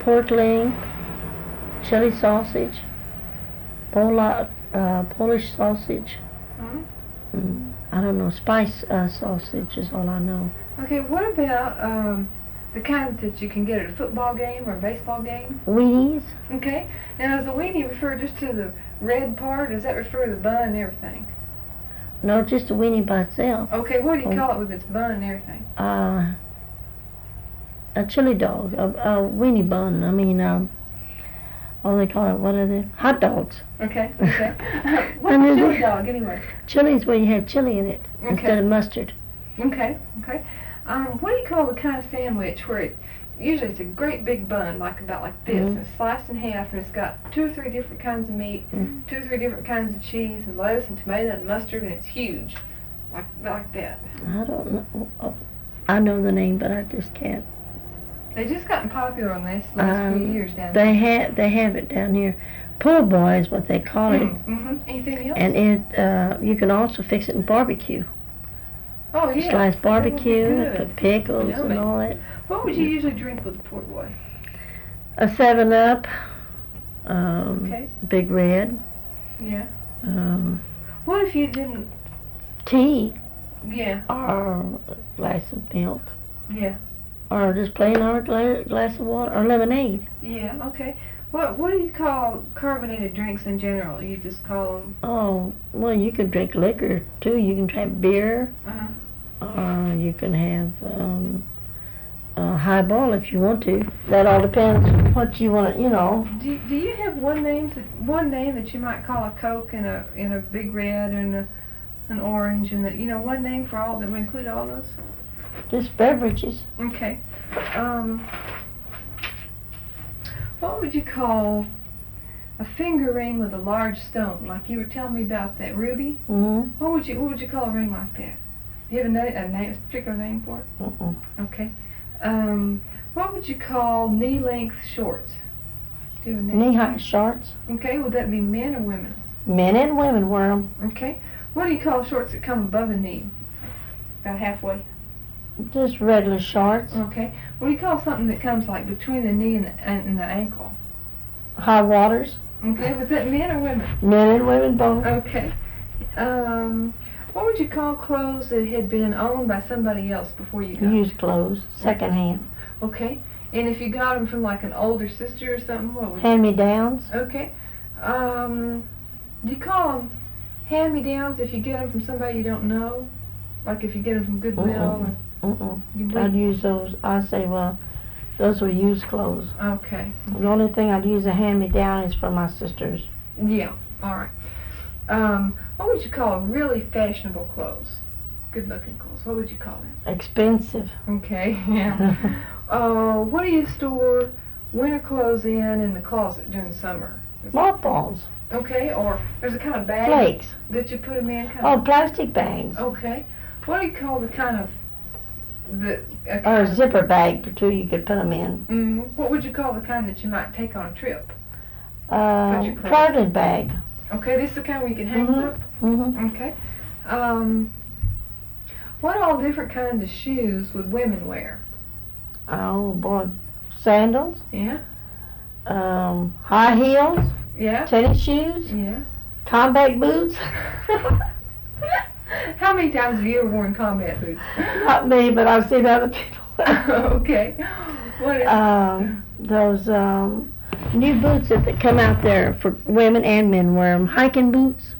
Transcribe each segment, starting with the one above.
pork leg, chili sausage, Polish sausage. I don't know, spice sausage is all I know. Okay, what about the kind that you can get at a football game or a baseball game? Weenies? Okay. Now, does the weenie refer just to the red part? Does that refer to the bun and everything? No, just a weenie by itself. Okay, what do you call it with its bun and everything? A chili dog, a weenie bun. I mean, what do they call it? What are they? Hot dogs. Okay, okay. What's a chili dog, anyway? Chili is where you have chili in it instead of mustard. Okay, okay. What do you call the kind of sandwich where usually it's a great big bun, about like this, and it's sliced in half, and it's got 2 or 3 different kinds of meat, 2 or 3 different kinds of cheese, and lettuce, and tomato, and mustard, and it's huge, like that. I don't know. I know the name, but I just can't. They just gotten popular in the last few years down here. They have it down here. Po' boy is what they call it. Anything else? And it you can also fix it in barbecue. Oh yeah. Slice barbecue, put pickles and all that. What would you usually drink with a po' boy? A 7-Up. Big Red. Yeah. What if you didn't? Tea. Yeah. Or a glass of milk. Yeah. Or just plain or glass of water or lemonade. Yeah. Okay. What do you call carbonated drinks in general? You just call them? Oh, well, you can drink liquor too. You can have beer. Or you can have highball if you want to. That all depends what you want to, you know. Do you have one name that you might call a Coke and a Big Red and an Orange and one name for all that would include all those? Just beverages. Okay. What would you call a finger ring with a large stone? Like you were telling me about that ruby. What would you call a ring like that? Do you have a particular name for it? Okay. What would you call knee-length shorts? Do you have a name? Knee-high shorts. Okay. Would that be men or women? Men and women wear them. Okay. What do you call shorts that come above the knee? About halfway. Just regular shorts. Okay. What do you call something that comes like between the knee and the ankle? High waters. Okay. Was that men or women? Men and women both. Okay. What would you call clothes that had been owned by somebody else before you got them? Used clothes, secondhand. Okay. And if you got them from like an older sister or something, what would Hand-me-downs. Okay. Do you call them hand-me-downs if you get them from somebody you don't know? Like if you get them from Goodwill? I'd use those. I'd say, well, those were used clothes. Okay. The only thing I'd use a hand-me-down is for my sisters. Yeah. All right. What would you call really fashionable clothes? Good-looking clothes. What would you call it? Expensive. Okay. Yeah. What do you store winter clothes in the closet during summer? Mothballs. Okay. Or there's a kind of bag. Flakes. That you put them in. Plastic bags. Okay. What do you call the kind of or a zipper bag too, you could put them in. What would you call the kind that you might take on a trip? Traveling bag. Okay, this is the kind where you can hang up? Okay. What all different kinds of shoes would women wear? Oh boy, sandals. Yeah. High heels. Yeah. Tennis shoes. Yeah. Combat boots. How many times have you ever worn combat boots? Not me, but I've seen other people. Okay. What is those new boots that come out there for women and men wear them. Hiking boots.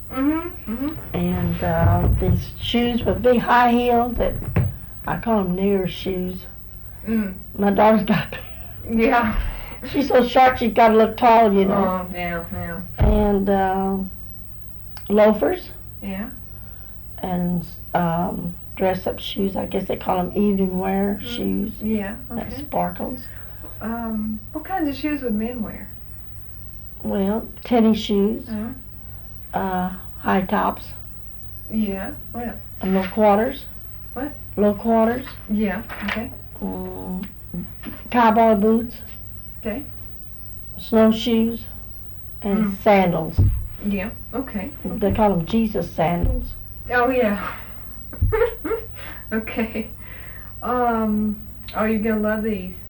And these shoes with big high heels that I call them near shoes. My daughter's got. Yeah. She's so short she's got to look tall, you know. Oh, yeah. And loafers. Yeah. And dress-up shoes. I guess they call them evening wear shoes. Yeah. Okay. That sparkles. What kinds of shoes would men wear? Well, tennis shoes. High tops. Yeah. What else? And low quarters. What? Low quarters. Yeah. Okay. Cowboy boots. Okay. Snowshoes. And sandals. Yeah. Okay. They call them Jesus sandals. Oh yeah. Okay. Are you gonna love these?